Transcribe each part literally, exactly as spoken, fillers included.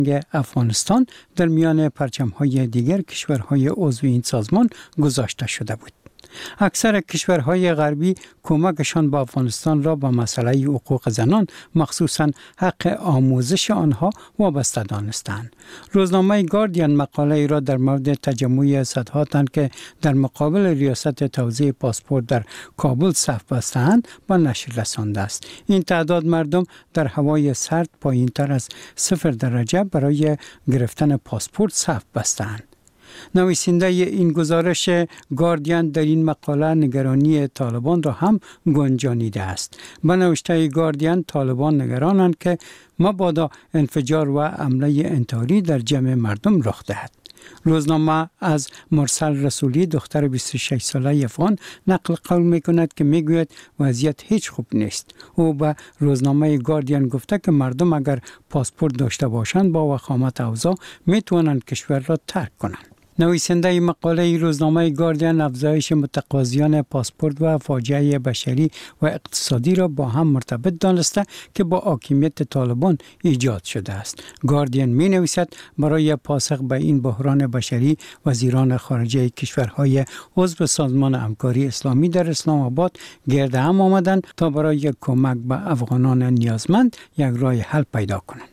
افغانستان در میان پرچم‌های دیگر کشورهای عضو این سازمان گذاشته شده بود. اکثر کشورهای غربی کمکشان به افغانستان را به مسئله حقوق زنان مخصوصاً حق آموزش آنها وابسته دانستند. روزنامه گاردین مقاله ای را در مورد تجمع صدها تن که در مقابل ریاست توزیع پاسپورت در کابل صف بستند به نشر رسانده است. این تعداد مردم در هوای سرد پایین‌تر از صفر درجه برای گرفتن پاسپورت صف بستند. نویسنده این گزارش گاردین در این مقاله نگرانی طالبان را هم گنجانیده است. به نوشته گاردین، طالبان نگرانند که مبادا انفجار و حمله انتحاری در جمع مردم رخ دهد. روزنامه از مرسل رسولی دختر بیست و شش ساله افغان نقل قول می کند که می گوید وضعیت هیچ خوب نیست. او به روزنامه گاردین گفته که مردم اگر پاسپورت داشته باشند با وخامت اوضاع می توانند کشور را ترک کنند. نویسنده مقاله روزنامه گاردین افزایش متقاضیان پاسپورت و فاجعه بشری و اقتصادی را با هم مرتبط دانسته که با حاکمیت طالبان ایجاد شده است. گاردین می نویسد برای پاسخ به این بحران بشری وزیران خارجه کشورهای عضو سازمان همکاری اسلامی در اسلام آباد گرد هم آمدند تا برای کمک به افغانان نیازمند یک راه حل پیدا کنند.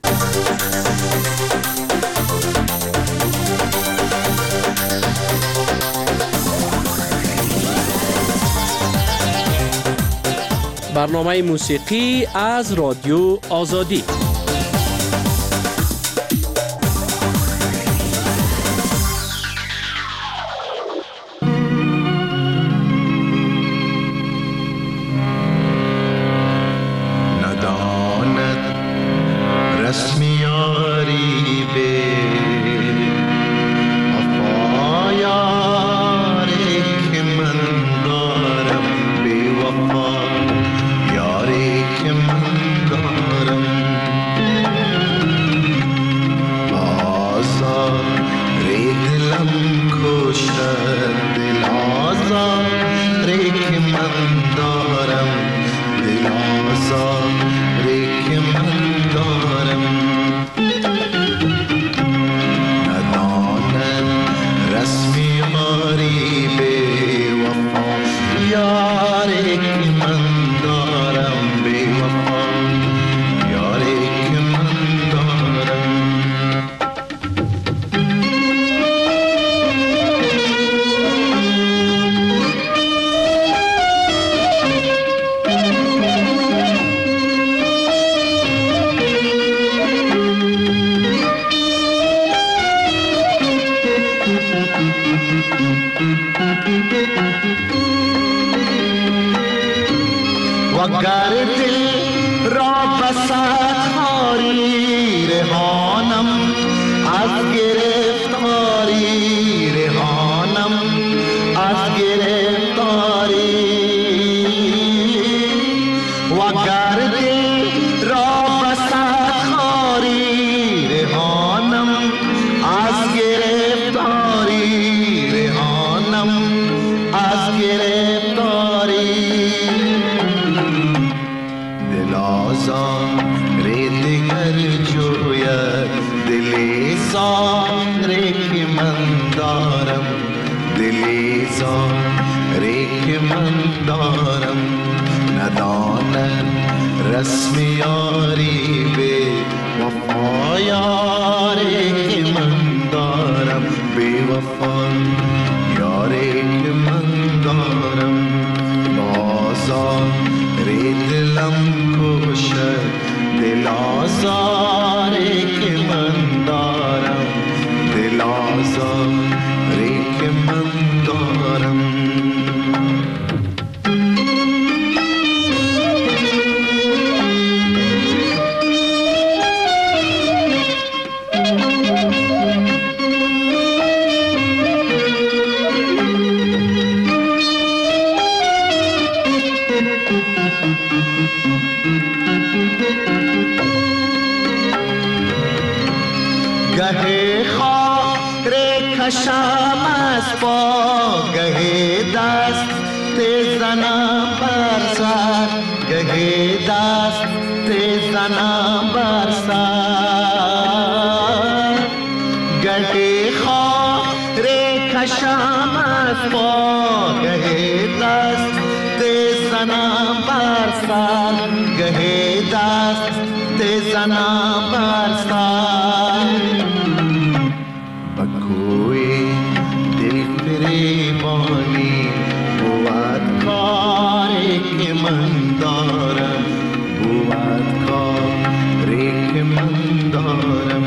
برنامه موسیقی از رادیو آزادی. نداند رسمیاری به افایاری که من دارم به وفا که من دارم آزار دلم کشد دل آزار که من دارم دل آزار که من دارم ندانم رسمی یاری به وفا یاری که من دارم وگر دل را بساتاری رهانم از گرفتاری رهانم از گرفتاری وگر دل را بساتاری رهانم از گرفتاری رهانم از گرفتاری دیگر جوید دلی زاری که من دارم دلی زاری که من دارم ندانم رسم یاری به وفا یاری که من دارم به وفا یاری که من دارم بازاری دلم کشد دل آزاری که من دارم دل آزاری که من دارم گهی خاک کشم از پا گهی دست زنم بر سر گهی دست زنم بر سر گه خار کشم از پا، گه دست زنم بر سر، گه دست زنم بر سر. بکوی دل فریبانی بود کاری که من دارم، بود کاری که من دارم.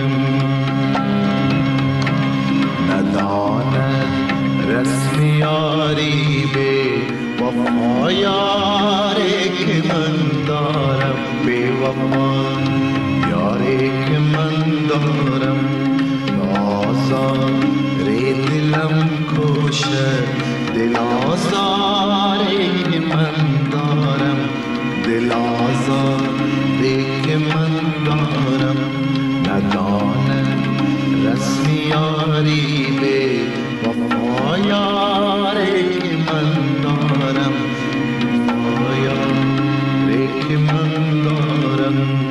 نداند رسم یاری به وفا یاری که من دارم، به وفا یاری که من دارم. آزار دلم کشد، دل آزاری که من دارم، دل آزاری که من دارم. ندانم رسم یاری به وفا یاری که من دارم، وفا یاری که من دارم.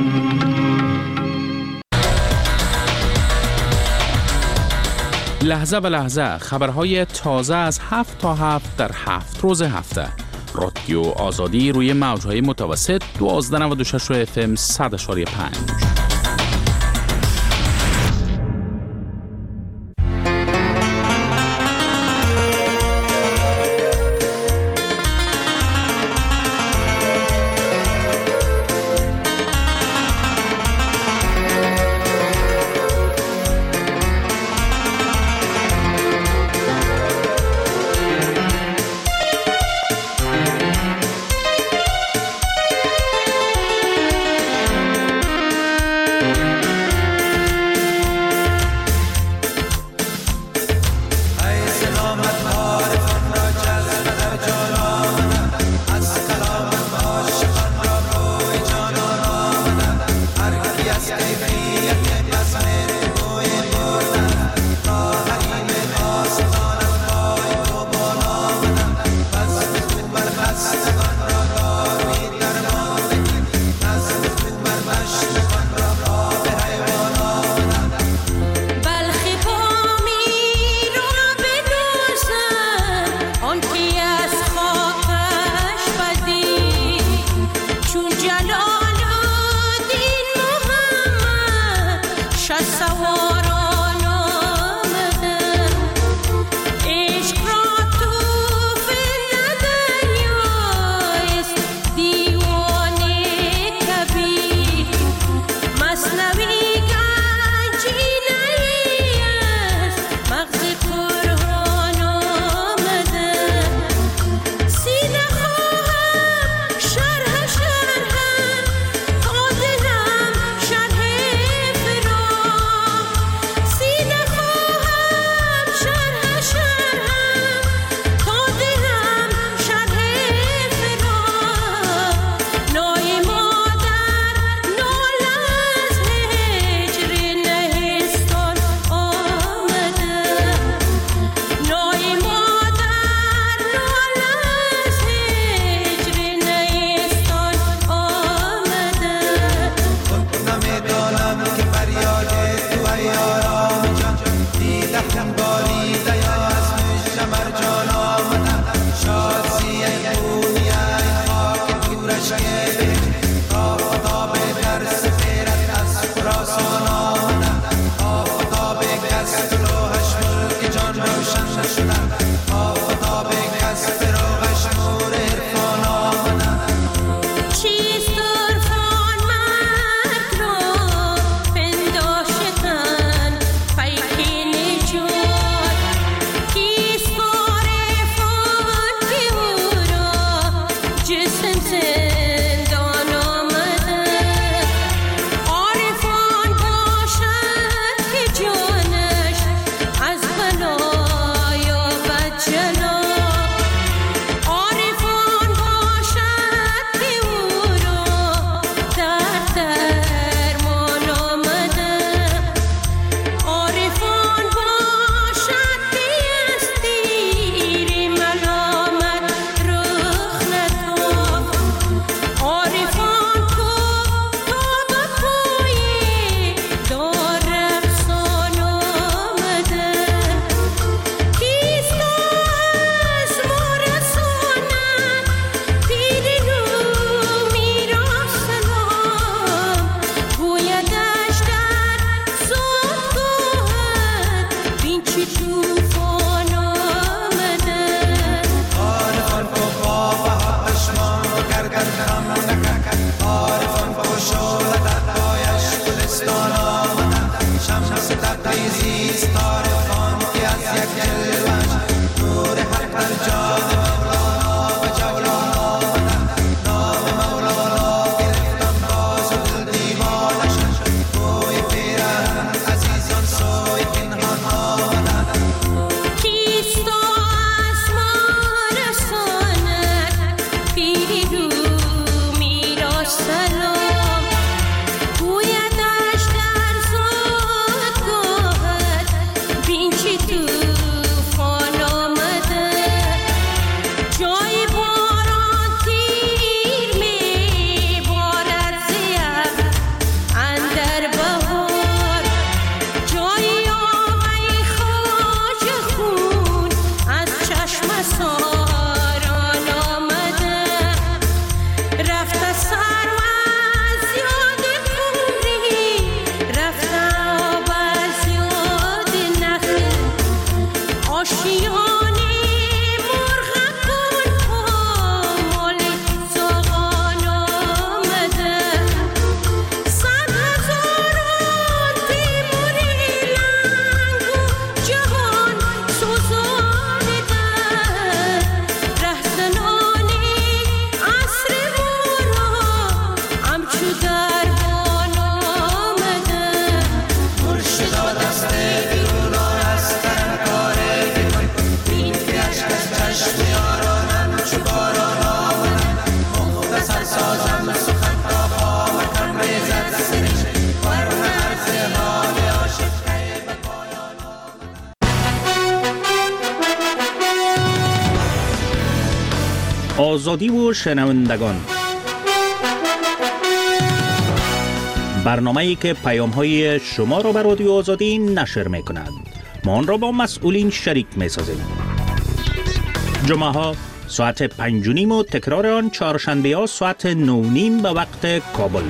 لحظه به لحظه خبرهای تازه از هفت تا هفت در هفت روز هفته. رادیو آزادی روی موجهای متوسط دوازده نود و شش اف ام صد و پنج. آزادی و شنوندگان، برنامه‌ای که پیام‌های شما را به رادیو آزادی نشر می‌کند. ما آن را با مسئولین شریک می‌سازیم. جمعه‌ها ساعت پنج و نیم و تکرار آن چهارشنبه‌ها ساعت نه و نیم به وقت کابل.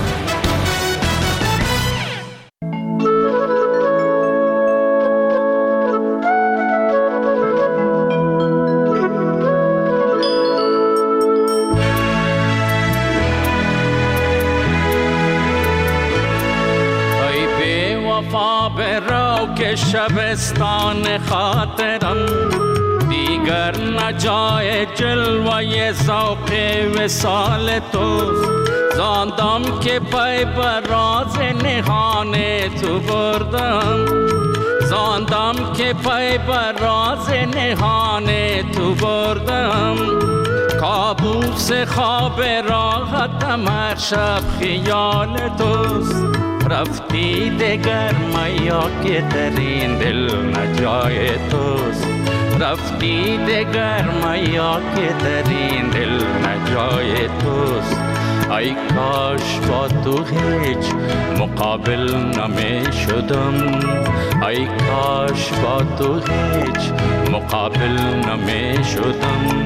شبستان خاطرم دیگر نجای جلوه ذوق وصال توست. زاندم که پای بر راز نهان تو بردم، زاندم که پای بر راز نهان تو بردم. کابوس خواب راحتم هر شب خیال توست. رفتی دگر میا که در این دل نجای توست. رفتی دگر میا که در این دل نجای توست. ای کاش با تو هیچ مقابل نمی شدم. ای کاش با تو هیچ مقابل نمی شدم.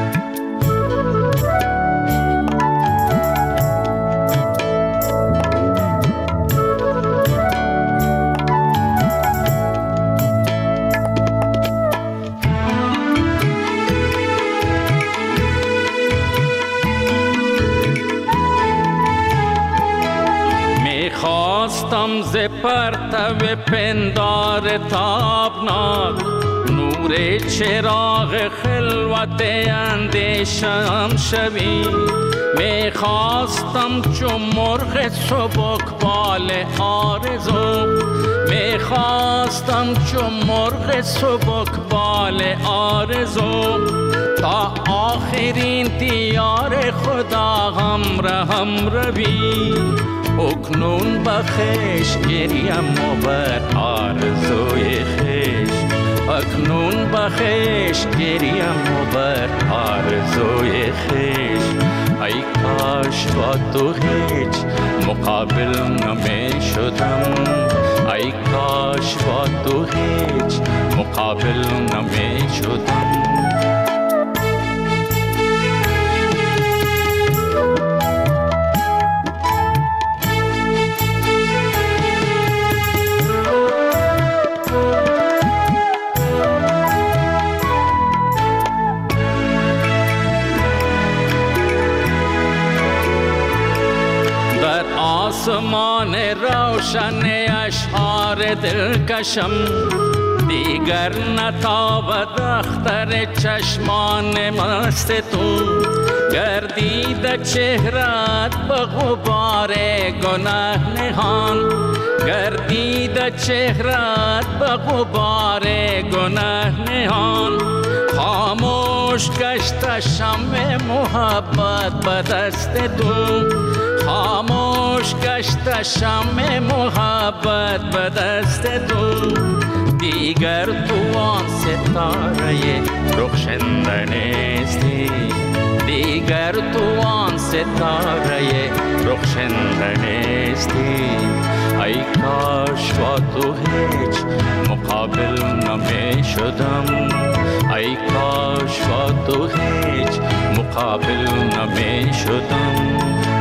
خواستم ز پرتو پندار تابناک نور چراغ خلوت اندیشم شوی. می خواستم چون مرغ سبک بال آرزو، می خواستم چون مرغ سبک بال آرزو. تا آخرین دیار خدا همراهم روی. اکنون بخش گریم و بر آرزوی خیش. اکنون بخش گریم و بر آرزوی خیش. ای کاش با تو هیچ مقابل نمی شدم. ای کاش با تو هیچ مقابل نمی شدم. آسمان روشن اشعار دلکشم دیگر نتابد اختر چشمان مست تو، گردید چهرت به غبار گناه نهان، گردید چهرت به غبار گناه نهان. خاموش گشت شمع محبت به دست تو، خاموش گشت شمع محبت به دست تو. دیگر تو آن ستاره رخشنده نیستی، دیگر تو آن ستاره رخشنده نیستی. ای کاش با تو هیچ مقابل نمی شدم، ای کاش با تو هیچ مقابل نمی شدم.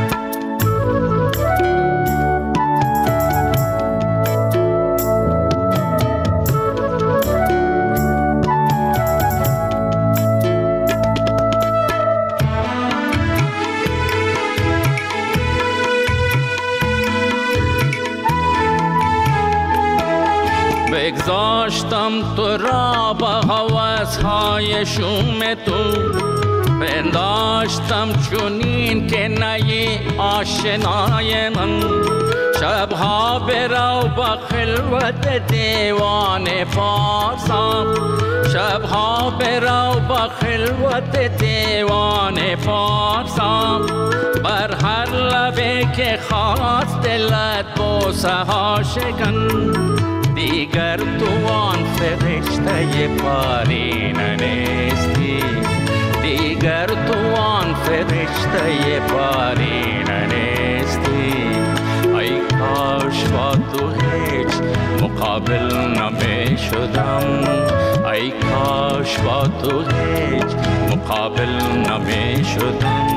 بگذاشتم تو را با هوس‌های شوم تو، پنداشتم چونین که نی آشنای من. شبها برو با خلوت دیوان فارسم، شبها برو با خلوت دیوان فارسم. بر هر لبه که خواست دلت بوسه ها شکن، دیگر تو آن فرشته پارینه نیستی، دیگر تو آن فرشته پارینه نیستی. ای کاش با تو هیچ مقابل نمی شدم، ای کاش با تو هیچ مقابل نمی شدم.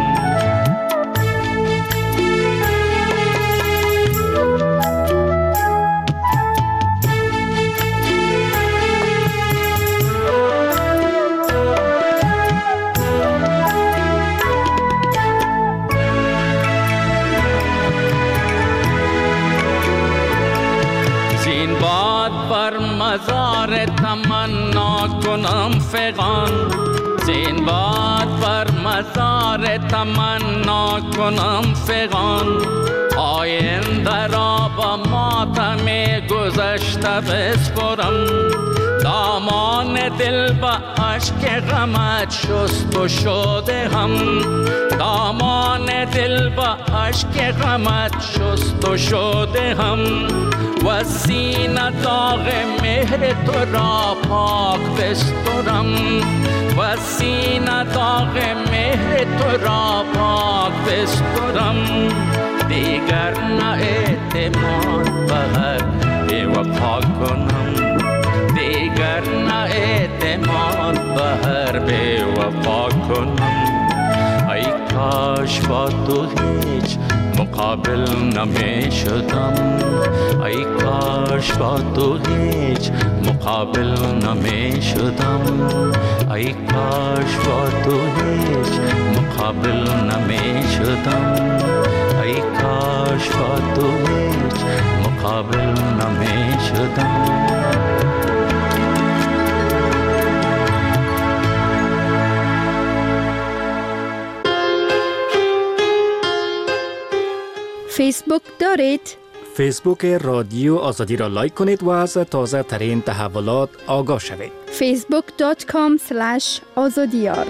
مزار تمنا کنم فغان، زین باد بر مزار تمنا کنم فغان. آینده را با ماتم گذشته بسپرم، دامان دل با عشق غمت شست و شده هم، دامان دل با عشق غمت شست و شده هم. و سینه داغ مهر تو را پاک بسترم، و سینه داغ مهر تو را پاک بسترم. دیگر نه اعتماد به هر بی وفا کنم، دیگر نه اعتماد به هر بی وفا کنم. ای کاش با تو هیچ مقابل نمی شدم، ای کاش با تو هیچ مقابل نمی شدم، ای کاش با تو هیچ مقابل نمی شدم، ای کاش با تو هیچ مقابل نمی شدم. فیسبوک دارید؟ فیسبوک رادیو آزادی را لایک کنید و از تازه ترین تحولات آگاه شوید. فیسبوک دات کام اسلش آزادیار.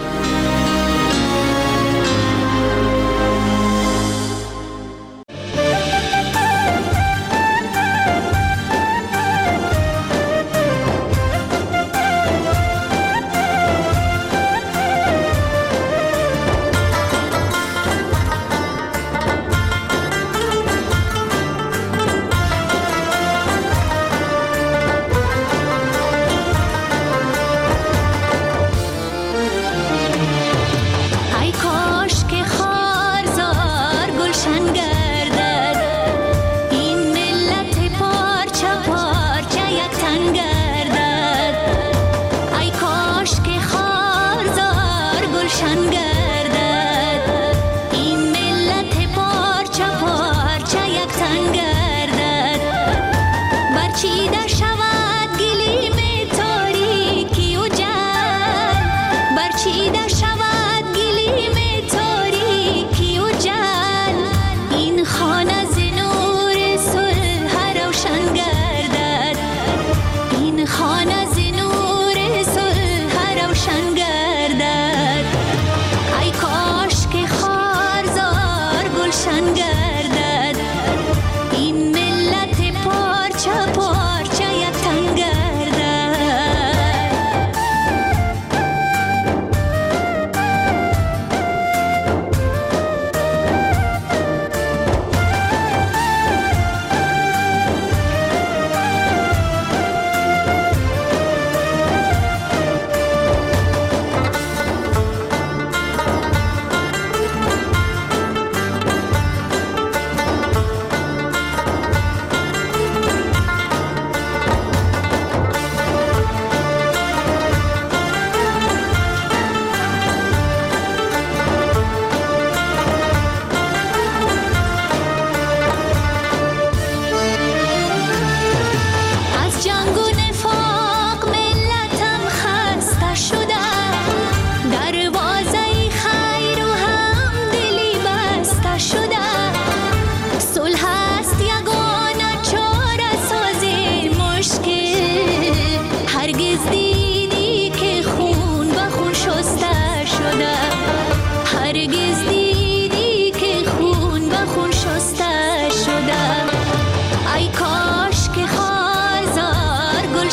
چیده شود گلیم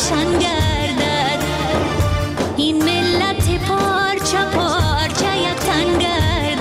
گلشن گردد. این ملت پارچه پارچه یک تن گردد.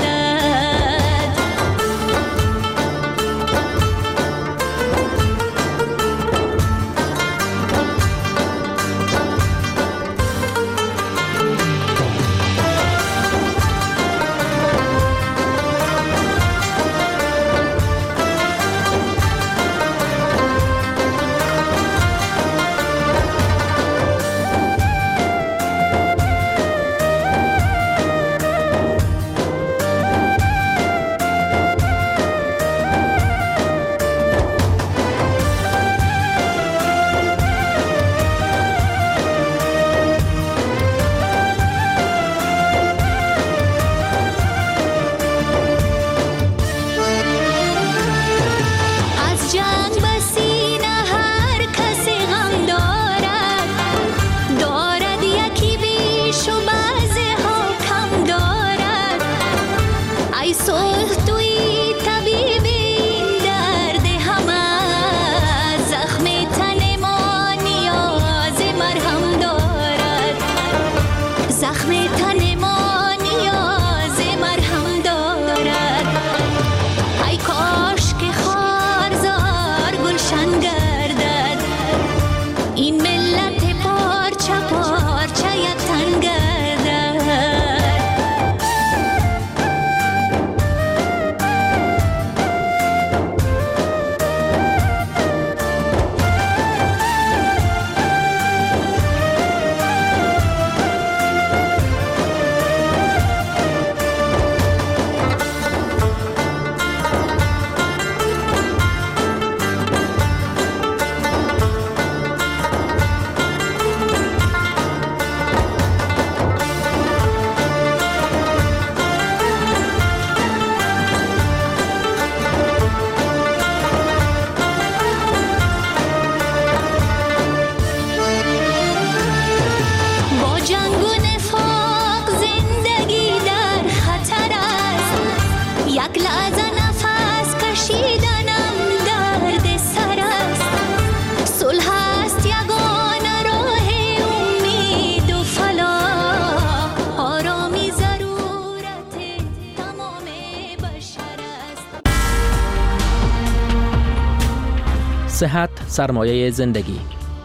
صحت سرمایه زندگی.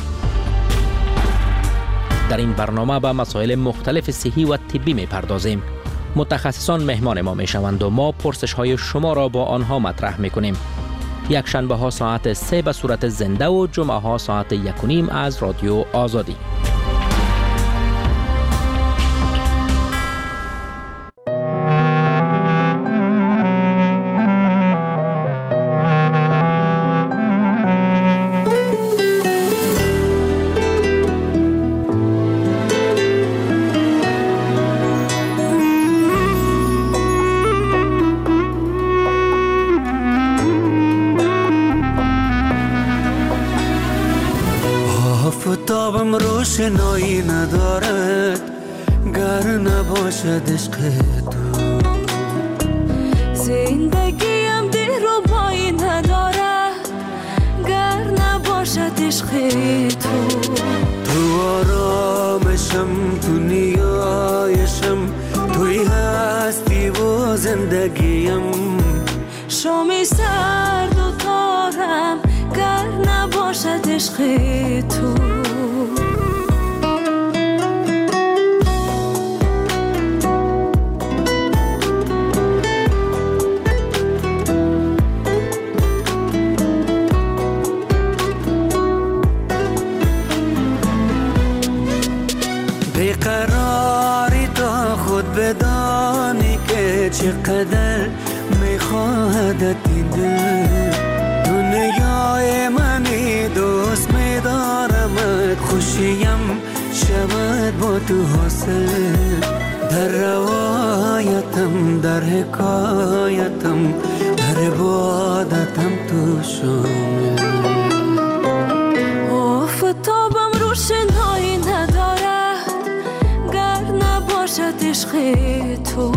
در این برنامه به مسائل مختلف صحی و طبی می پردازیم. متخصصان مهمان ما می شوند و ما پرسش های شما را با آنها مطرح می کنیم. یک شنبه ها ساعت سه به صورت زنده و جمعه ها ساعت یک و نیم از رادیو آزادی. آفتابم روشنایی ندارد گر نباشد عشق تو. زندگیم دلربایی ندارد گر نباشد عشق تو. تو آرامشم، تو نیایشم، توی هستی و زندگیم. شامی سرد و تارم گر نباشد عشق تو. بیقراری تا خود بدانی که چقدر میخواهدت این دل. دنیای منی دوست میدارمت، خوشیم شود با تو حاصل. در روایتم، در حکایتم، در عبادتم تو شامل. آفتابم روشنایی ندارد گر نباشد عشق تو.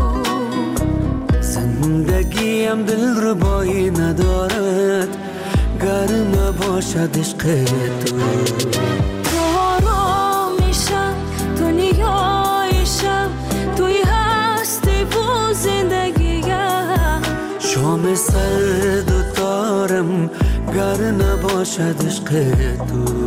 زندگیم دلربایی ندارد گر نباشد عشق تو. تو شام سرد و تارم گر نباشد عشق تو.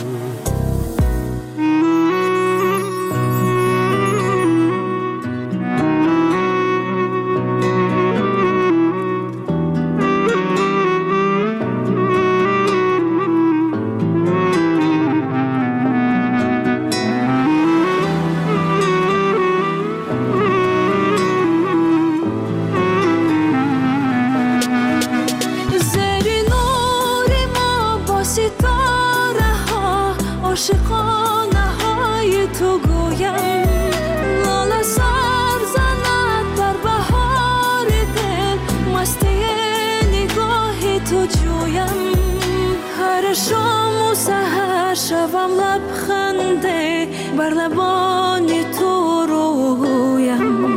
شوم لبخنده بر لبان تو رویم.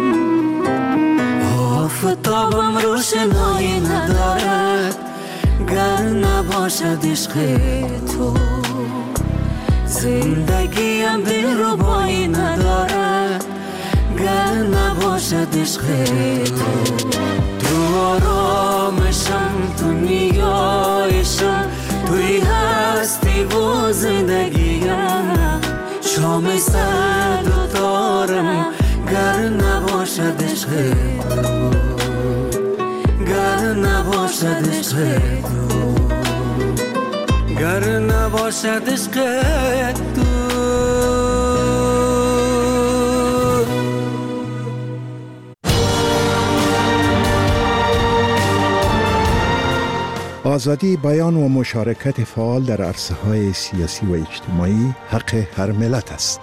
آفتابم روشنایی ندارد گر نباشد عشق تو. زندگیم دلربایی ندارد گر نباشد عشق تو. تو آرامشم، تو نیایشم، توی هستی و زندگیم. شام سرد و تارم گر نباشد عشق تو، گر نباشد عشق تو، گر نباشد عشق تو. آزادی بیان و مشارکت فعال در عرصه‌های سیاسی و اجتماعی حق هر ملت است.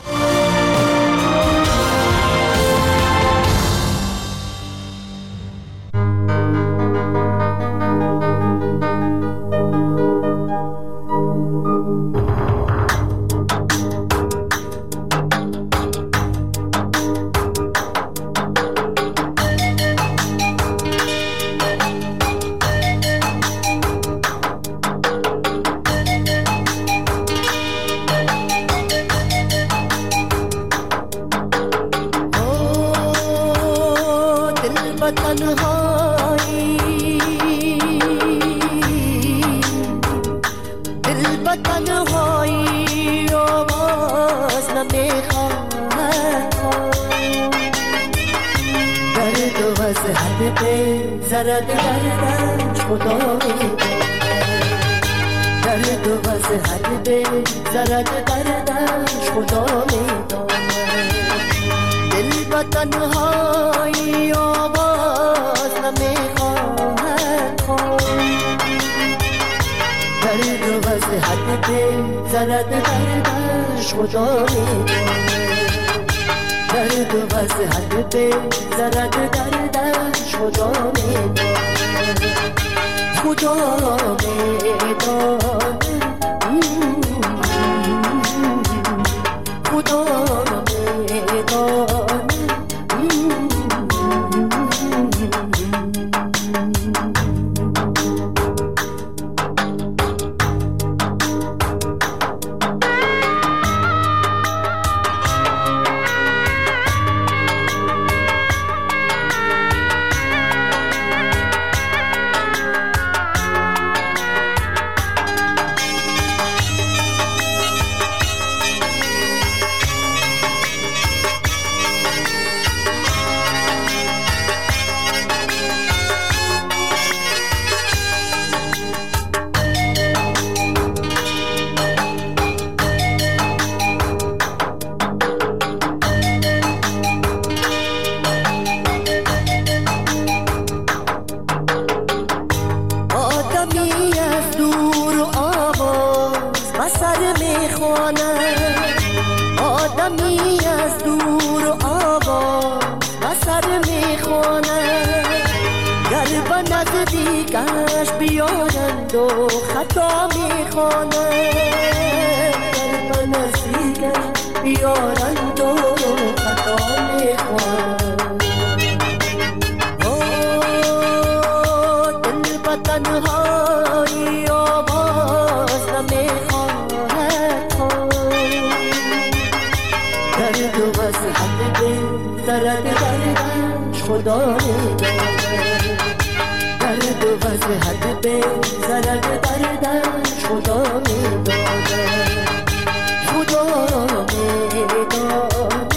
حد به زرد دردن خدا می داده خدا می داده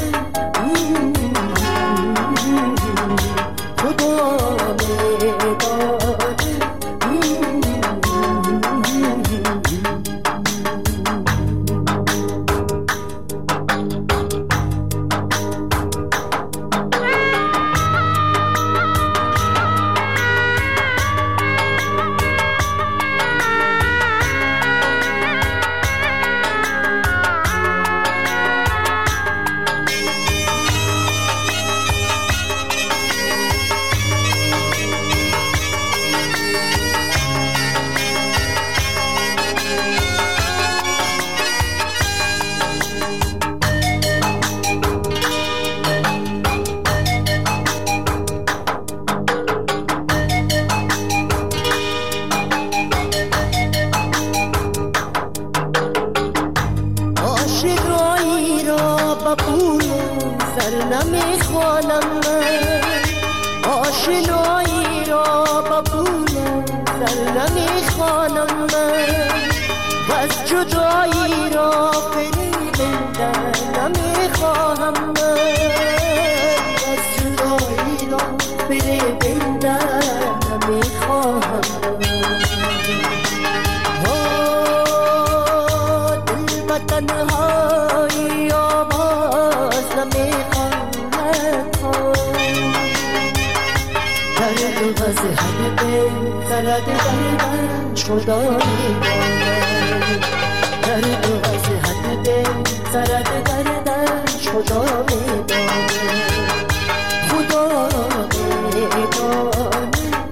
خدا می داده آشنایی را با پول سر نمیخوانم من و از جدایی را فریبنده نمیخواهم من از جدایی را فریبنده نمیخواهم دل به تنهایی آواز نمیخواهم درد وز هر به زرد دردش خدا میداند درد وز هر به زرد دردش خدا میداند خدا میداند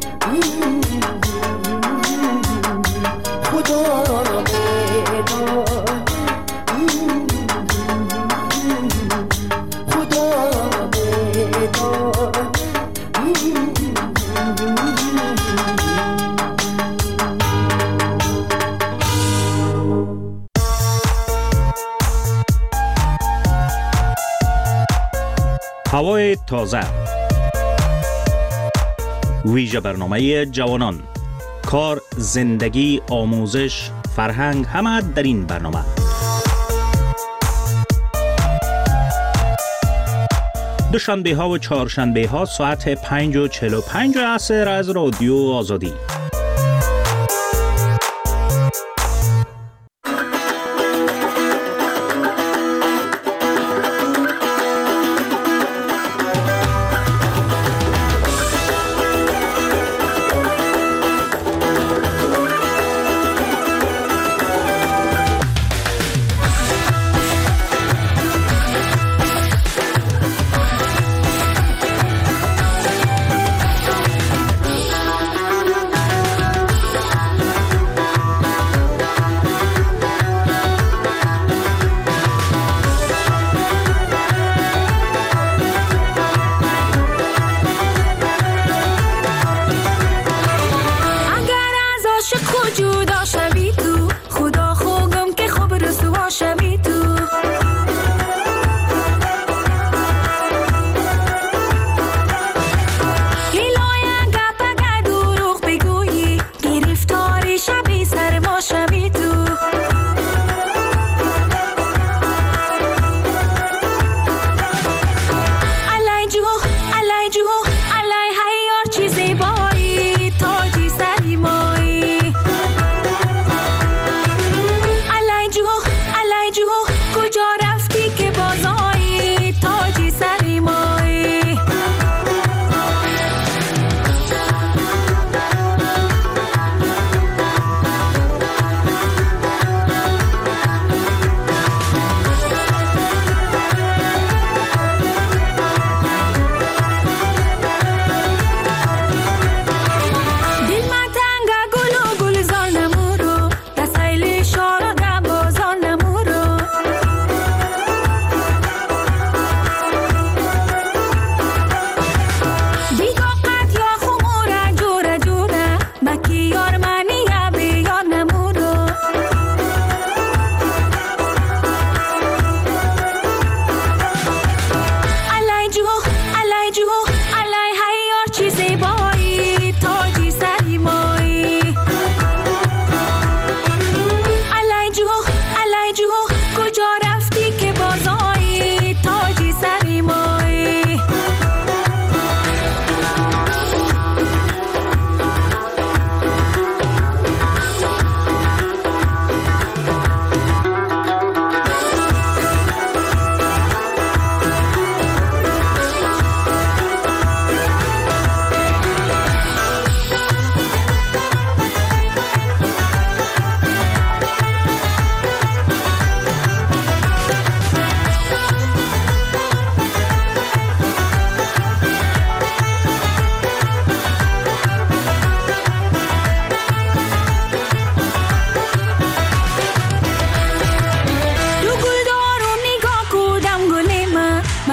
خدا میداند خدا میداند هوای تازه ویژه برنامه جوانان کار، زندگی، آموزش، فرهنگ همه در این برنامه. دوشنبه ها و چهارشنبه ها ساعت پنج و چهل و پنج عصر از رادیو آزادی.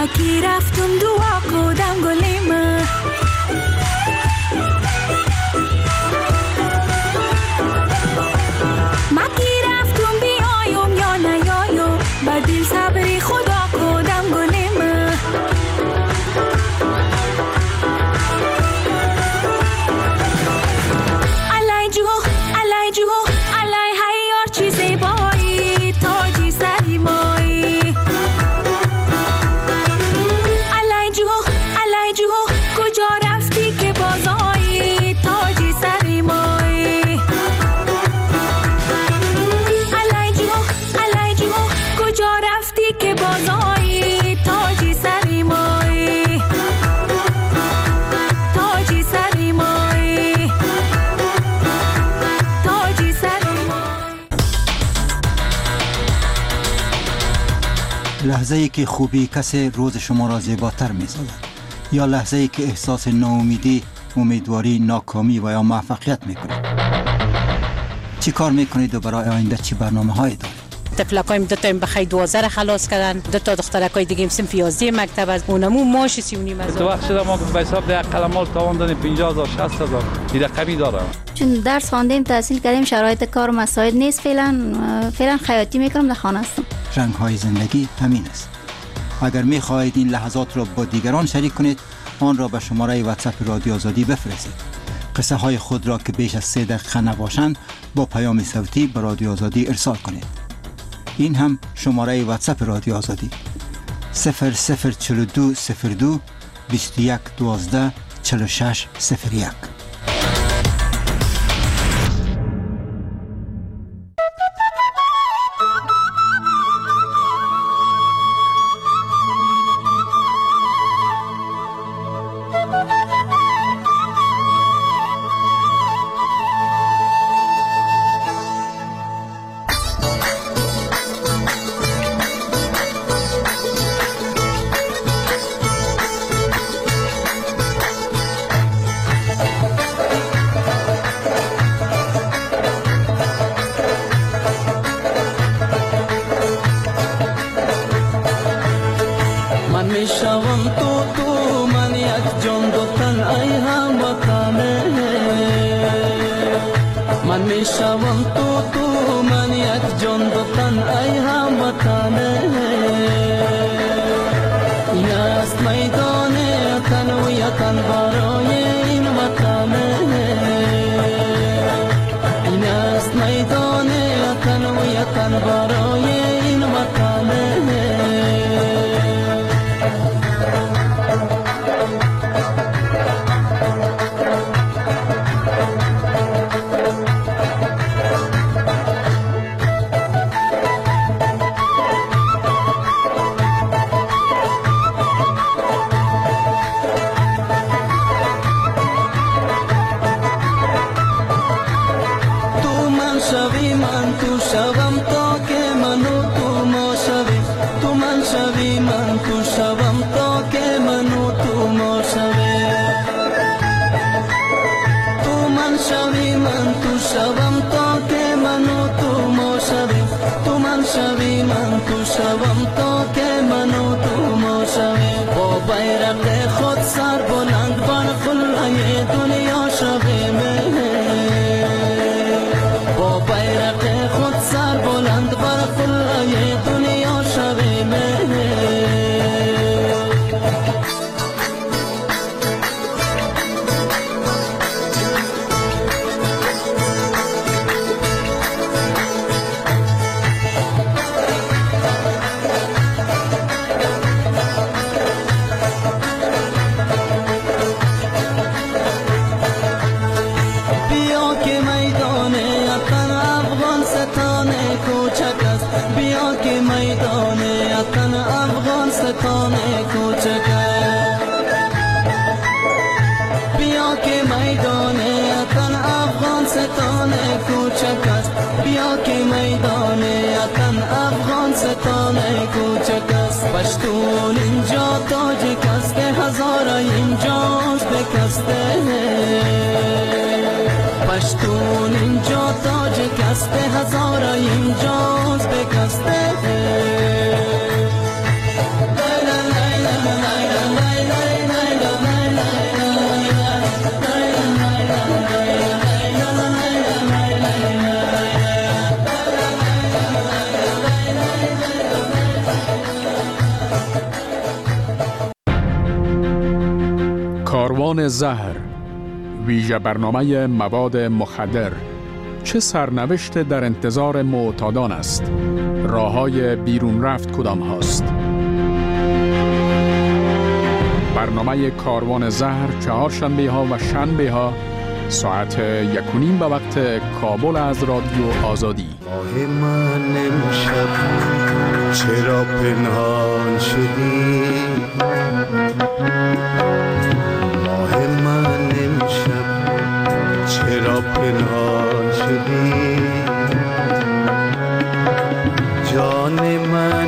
ما کی رفتم دعا کردم گلیم ما کی رفتم بیایم یا نیایم با دل صبری خدا کردم گلیم علای جو علای جو علای هیار چیزی بایی تاجی سری مایی علای جو علای جو کجا رفتی که بازایی تاجی سری مایی علای جو علای جو کجا رفتی که بازایی تاجی سری مایی تاجی سری مایی تاجی سری مایی لحظه ای که خوبی کسی روز شما را زیباتر می سازد یا لحظه ای که احساس ناامیدی، امیدواری، ناکامی و یا موفقیت می کنید. چی کار می کنید و برای آینده چی برنامه هایی دارید؟ تفلکایم دو تا این بخی دوازده را خلاص کردن، دو تا دخترکای دیگه صنف یازده مکتب از اونمو ماش سی و نیم هزار. تو وقت شده ما به حساب ده قلمال تاوان دادیم پنجاه هزار شصت هزار این رقمی دارم. چون درس خواندیم تحصیل کردیم شرایط کار مساعد نیست فعلا فعلا خیاطی میکنم در خانه هستم. رنگ های زندگی همین است. اگر می خواهید این لحظات را با دیگران شریک کنید آن را به شماره واتساپ رادیو آزادی بفرستید. قصه های خود را که بیش از سه دقیقه نباشند با پیام صوتی به رادیو آزادی ارسال کنید. این هم شماره واتساپ رادیو آزادی صفر صفر چهل و دو صفر دو بیست و یک دوازده چهل و شش صفر یک. پشتون اینجا تاج کسته هزارا اینجاش بکسته پشتون اینجا تاج کسته هزارا اینجاش بکسته لا لا لا لا کاروان زهر، ویژه برنامه مواد مخدر، چه سرنوشت در انتظار معتادان است؟ راه‌های بیرون رفت کدام هاست؟ برنامه کاروان زهر چهارشنبه ها و شنبه ها ساعت یک و نیم به وقت کابل از رادیو آزادی. ماه من امشب چرا پنهان شدی؟ ماه من امشب چرا پنهان شدی؟ جان من